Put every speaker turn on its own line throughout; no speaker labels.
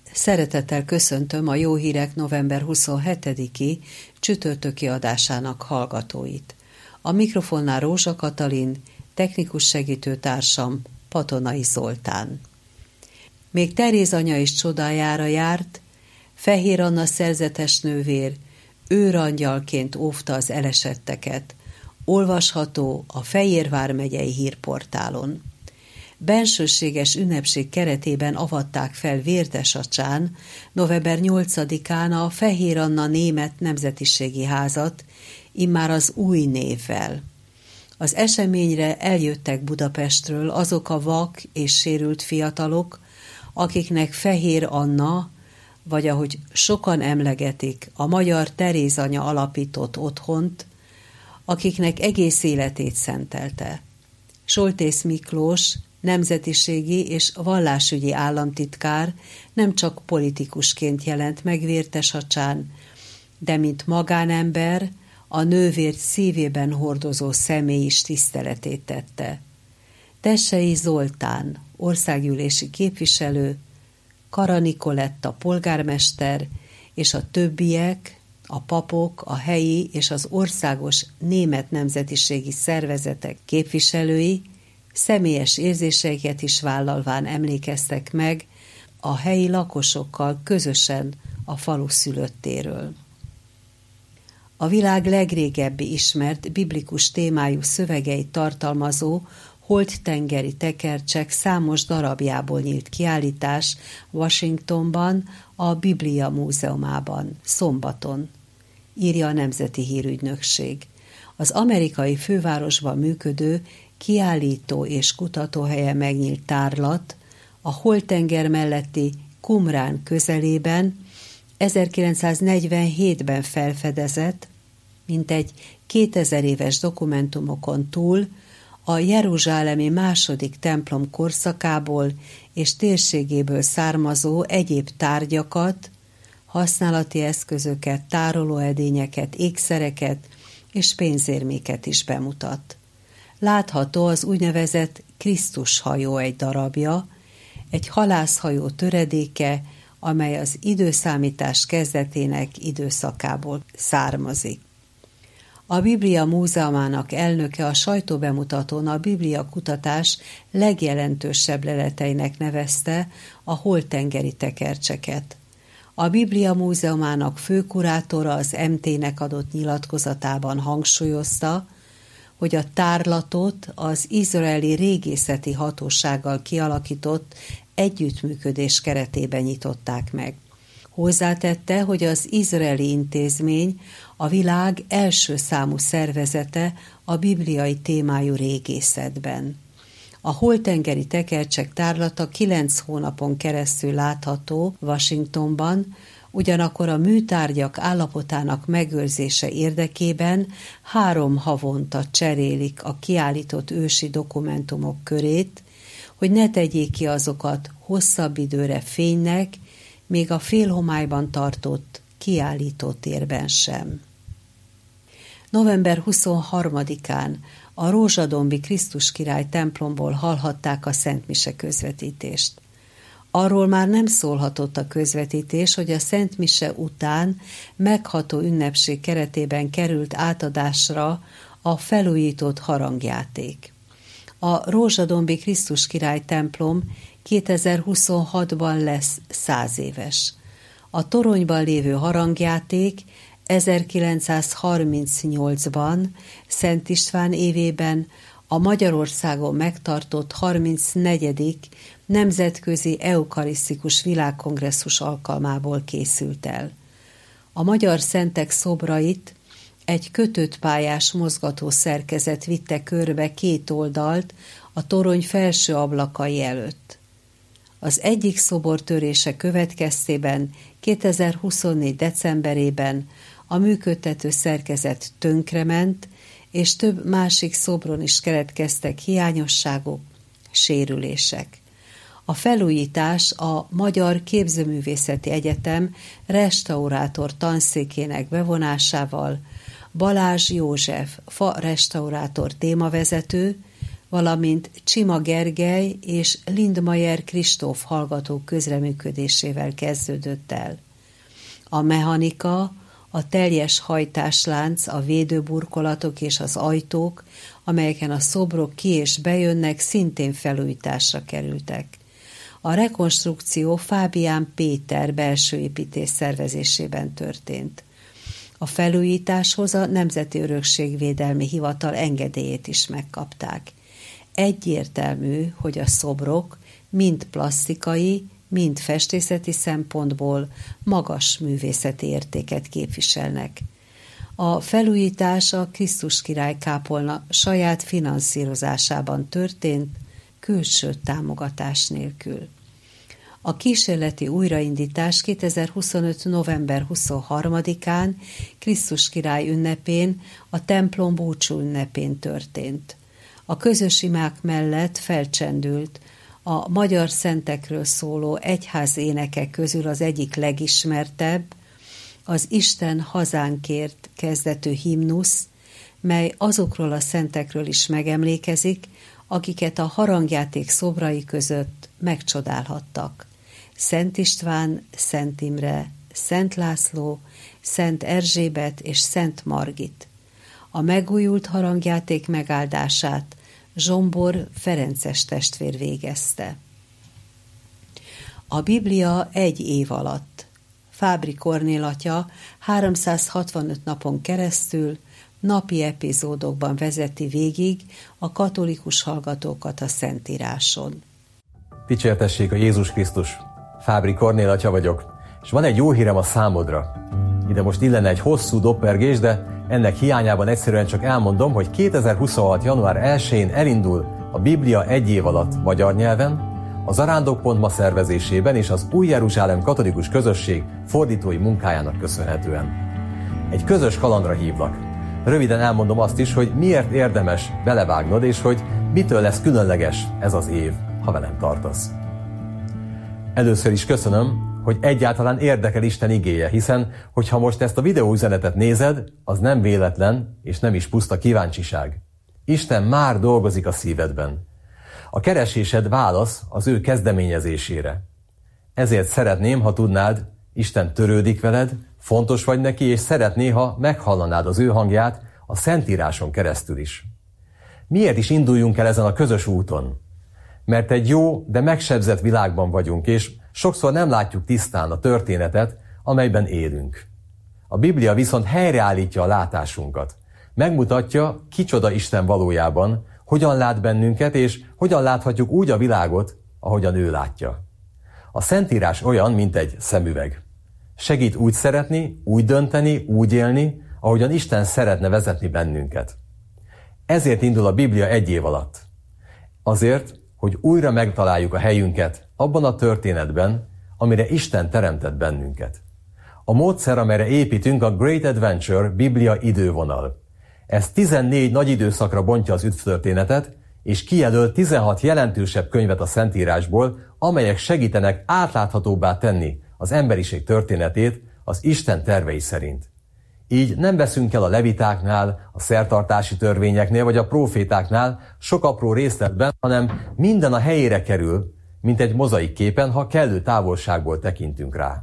Szeretettel köszöntöm a Jó Hírek november 27-i csütörtöki adásának hallgatóit. A mikrofonnál Rózsa Katalin, technikus segítőtársam Patonai Zoltán. Még Teréz anya is csodájára járt, Fehér Anna szerzetes nővér őrangyalként óvta az elesetteket, olvasható a Fejér vármegyei hírportálon. Bensőséges ünnepség keretében avatták fel Vértesacsán november 8-án a Fehér Anna Német Nemzetiségi Házat, immár az új névvel. Az eseményre eljöttek Budapestről azok a vak és sérült fiatalok, akiknek Fehér Anna, vagy ahogy sokan emlegetik, a magyar Teréz anya alapított otthont, akiknek egész életét szentelte. Soltész Miklós, nemzetiségi és vallásügyi államtitkár nem csak politikusként jelent meg Vértesacsán, de mint magánember a nővért szívében hordozó személy is tiszteletét tette. Tessei Zoltán, országgyűlési képviselő, Kara Nikoletta polgármester és a többiek, a papok, a helyi és az országos német nemzetiségi szervezetek képviselői személyes érzéseiket is vállalván emlékeztek meg a helyi lakosokkal közösen a falu szülöttéről. A világ legrégebbi ismert biblikus témájú szövegeit tartalmazó holttengeri tekercsek számos darabjából nyílt kiállítás Washingtonban, a Biblia Múzeumában, szombaton, írja a Nemzeti Hírügynökség. Az amerikai fővárosban működő kiállító és kutatóhelye megnyílt tárlat a holttenger melletti Qumrán közelében 1947-ben felfedezett, mintegy 2000 éves dokumentumokon túl a jeruzsálemi második templom korszakából és térségéből származó egyéb tárgyakat, használati eszközöket, tárolóedényeket, ékszereket és pénzérméket is bemutat. Látható az úgynevezett Krisztus hajó egy darabja, egy halászhajó töredéke, amely az időszámítás kezdetének időszakából származik. A Biblia Múzeumának elnöke a sajtóbemutatón a Biblia kutatás legjelentősebb leleteinek nevezte a holttengeri tekercseket. A Biblia Múzeumának főkurátora az MT-nek adott nyilatkozatában hangsúlyozta, hogy a tárlatot az izraeli régészeti hatósággal kialakított együttműködés keretében nyitották meg. Hozzátette, hogy az izraeli intézmény a világ első számú szervezete a bibliai témájú régészetben. A holttengeri tekercsek tárlata 9 hónapon keresztül látható Washingtonban, ugyanakkor a műtárgyak állapotának megőrzése érdekében 3 havonta cserélik a kiállított ősi dokumentumok körét, hogy ne tegyék ki azokat hosszabb időre fénynek, még a félhomályban tartott kiállítótérben sem. November 23-án a Rózsadombi Krisztus Király templomból hallhatták a szentmise közvetítést. Arról már nem szólhatott a közvetítés, hogy a szentmise után megható ünnepség keretében került átadásra a felújított harangjáték. A Rózsadombi Krisztus Király templom 2026-ban lesz 100 éves. A toronyban lévő harangjáték 1938-ban, Szent István évében a Magyarországon megtartott 34. Nemzetközi Eukarisztikus Világkongresszus alkalmából készült el. A magyar szentek szobrait egy kötött pályás mozgató szerkezet vitte körbe 2 oldalt a torony felső ablakai előtt. Az egyik szobor törése következtében 2024. decemberében a működtető szerkezet tönkrement, és több másik szobron is keletkeztek hiányosságok, sérülések. A felújítás a Magyar Képzőművészeti Egyetem restaurátor tanszékének bevonásával Balázs József fa restaurátor témavezető, valamint Csima Gergely és Lindmayer Kristóf hallgatók közreműködésével kezdődött el. A mechanika, a teljes hajtáslánc, a védőburkolatok és az ajtók, amelyeken a szobrok ki és bejönnek, szintén felújításra kerültek. A rekonstrukció Fábián Péter belsőépítész szervezésében történt. A felújításhoz a Nemzeti Örökségvédelmi Hivatal engedélyét is megkapták. Egyértelmű, hogy a szobrok mind plasztikai, mind festészeti szempontból magas művészeti értéket képviselnek. A felújítás a Krisztus király kápolna saját finanszírozásában történt, külső támogatás nélkül. A kísérleti újraindítás 2025. november 23-án Krisztus király ünnepén, a templom búcsú ünnepén történt. A közös imák mellett felcsendült a magyar szentekről szóló egyházénekek közül az egyik legismertebb, az Isten hazánkért kezdetű himnusz, mely azokról a szentekről is megemlékezik, akiket a harangjáték szobrai között megcsodálhattak. Szent István, Szent Imre, Szent László, Szent Erzsébet és Szent Margit. A megújult harangjáték megáldását Zsombor Ferences testvér végezte. A Biblia 1 év alatt. Fábri Kornél atya 365 napon keresztül napi epizódokban vezeti végig a katolikus hallgatókat a Szentíráson.
Dicsértessék a Jézus Krisztus! Fábri Kornél atya vagyok, és van egy jó hírem a számodra. Ide most illene egy hosszú doppergés, de ennek hiányában egyszerűen csak elmondom, hogy 2026. január 1-én elindul a Biblia 1 év alatt magyar nyelven, a Zarándok.ma szervezésében és az Új Jeruzsálem katolikus közösség fordítói munkájának köszönhetően. Egy közös kalandra hívlak. Röviden elmondom azt is, hogy miért érdemes belevágnod, és hogy mitől lesz különleges ez az év, ha velem tartasz. Először is köszönöm, hogy egyáltalán érdekel Isten igéje, hiszen, hogyha most ezt a videóüzenetet nézed, az nem véletlen, és nem is puszta kíváncsiság. Isten már dolgozik a szívedben. A keresésed válasz az ő kezdeményezésére. Ezért szeretném, ha tudnád, Isten törődik veled, fontos vagy neki, és szeretné, ha meghallanád az ő hangját a Szentíráson keresztül is. Miért is induljunk el ezen a közös úton? Mert egy jó, de megsebzett világban vagyunk, és sokszor nem látjuk tisztán a történetet, amelyben élünk. A Biblia viszont helyreállítja a látásunkat. Megmutatja, kicsoda Isten valójában, hogyan lát bennünket, és hogyan láthatjuk úgy a világot, ahogyan ő látja. A Szentírás olyan, mint egy szemüveg. Segít úgy szeretni, úgy dönteni, úgy élni, ahogyan Isten szeretne vezetni bennünket. Ezért indul a Biblia 1 év alatt. Azért, hogy újra megtaláljuk a helyünket abban a történetben, amire Isten teremtett bennünket. A módszer, amelyre építünk, a Great Adventure Biblia idővonal. Ez 14 nagy időszakra bontja az üdvtörténetet, és kijelöl 16 jelentősebb könyvet a Szentírásból, amelyek segítenek átláthatóbbá tenni az emberiség történetét az Isten tervei szerint. Így nem veszünk el a levitáknál, a szertartási törvényeknél vagy a prófétáknál sok apró részletben, hanem minden a helyére kerül, mint egy mozaik képen, ha kellő távolságból tekintünk rá.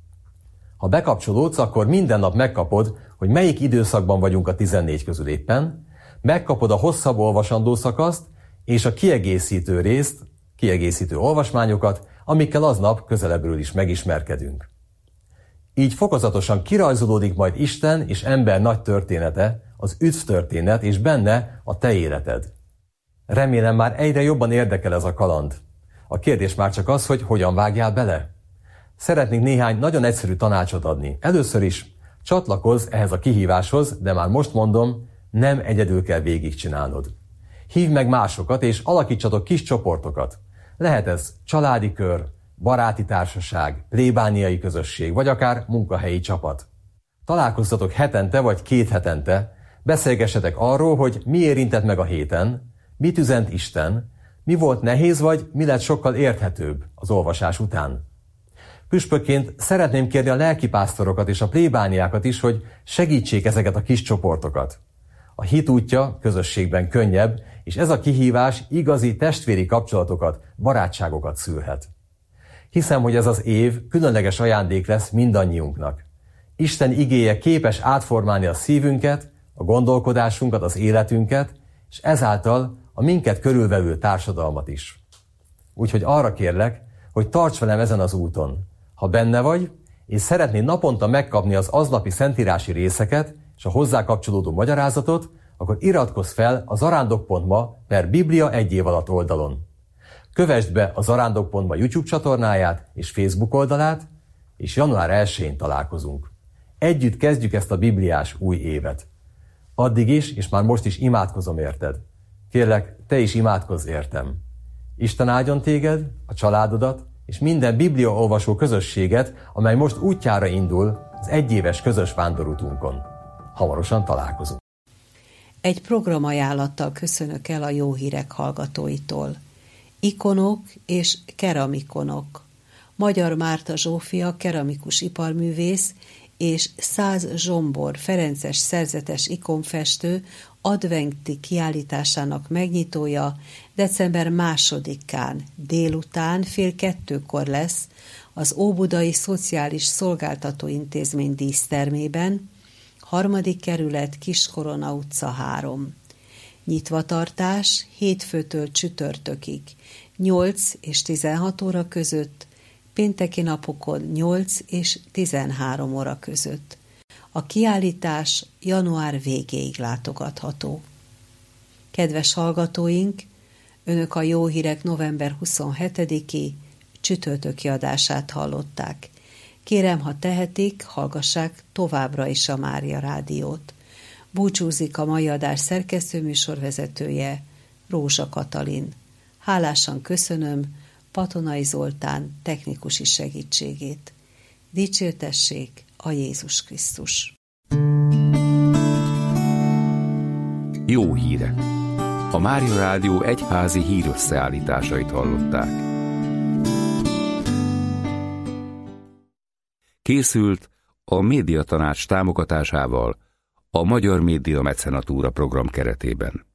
Ha bekapcsolódsz, akkor minden nap megkapod, hogy melyik időszakban vagyunk a 14 közül éppen, megkapod a hosszabb olvasandó szakaszt és a kiegészítő részt, kiegészítő olvasmányokat, amikkel aznap közelebbről is megismerkedünk. Így fokozatosan kirajzolódik majd Isten és ember nagy története, az üdvtörténet, és benne a te életed. Remélem már egyre jobban érdekel ez a kaland. A kérdés már csak az, hogy hogyan vágjál bele. Szeretnék néhány nagyon egyszerű tanácsot adni. Először is csatlakozz ehhez a kihíváshoz, de már most mondom, nem egyedül kell végigcsinálnod. Hívd meg másokat, és alakítsatok kis csoportokat. Lehet ez családi kör, baráti társaság, plébániai közösség, vagy akár munkahelyi csapat. Találkozzatok hetente vagy 2 hetente, beszélgessetek arról, hogy mi érintett meg a héten, mit üzent Isten, mi volt nehéz, vagy mi lett sokkal érthetőbb az olvasás után. Püspökként szeretném kérni a lelkipásztorokat és a plébániákat is, hogy segítsék ezeket a kis csoportokat. A hit útja közösségben könnyebb, és ez a kihívás igazi testvéri kapcsolatokat, barátságokat szülhet. Hiszem, hogy ez az év különleges ajándék lesz mindannyiunknak. Isten igéje képes átformálni a szívünket, a gondolkodásunkat, az életünket, és ezáltal a minket körülvevő társadalmat is. Úgyhogy arra kérlek, hogy tarts velem ezen az úton. Ha benne vagy, és szeretnéd naponta megkapni az aznapi szentírási részeket és a hozzá kapcsolódó magyarázatot, akkor iratkozz fel a zarándok.ma/Biblia 1 év alatt oldalon. Kövesd be a zarándok.ma YouTube csatornáját és Facebook oldalát, és január 1-én találkozunk. Együtt kezdjük ezt a bibliás új évet. Addig is, és már most is imádkozom érted. Kérlek, te is imádkozz értem. Isten áldjon téged, a családodat, és minden bibliaolvasó közösséget, amely most útjára indul az egyéves közös vándorútunkon. Hamarosan találkozunk.
Egy programajánlattal köszönök el a Jó Hírek hallgatóitól. Ikonok és keramikonok. Magyar Márta Zsófia keramikus iparművész és 100 Zsombor ferences szerzetes ikonfestő adventi kiállításának megnyitója december 2-án délután 1:30 lesz az Óbudai Szociális Szolgáltató Intézmény dísztermében, 3. kerület, Kiskorona utca 3. Nyitvatartás hétfőtől csütörtökig, 8 és 16 óra között, pénteki napokon 8 és 13 óra között. A kiállítás január végéig látogatható. Kedves hallgatóink, Önök a Jó Hírek november 27-i csütörtöki adását hallották. Kérem, ha tehetik, hallgassák továbbra is a Mária Rádiót. Búcsúzik a mai adás szerkesztőműsorvezetője, Rózsa Katalin. Hálásan köszönöm Patonai Zoltán technikusi segítségét. Dicsértessék a Jézus Krisztus!
Jó hírek! A Mária Rádió egyházi hírösszeállításait hallották. Készült a Médiatanács támogatásával a Magyar Média Mecenatúra program keretében.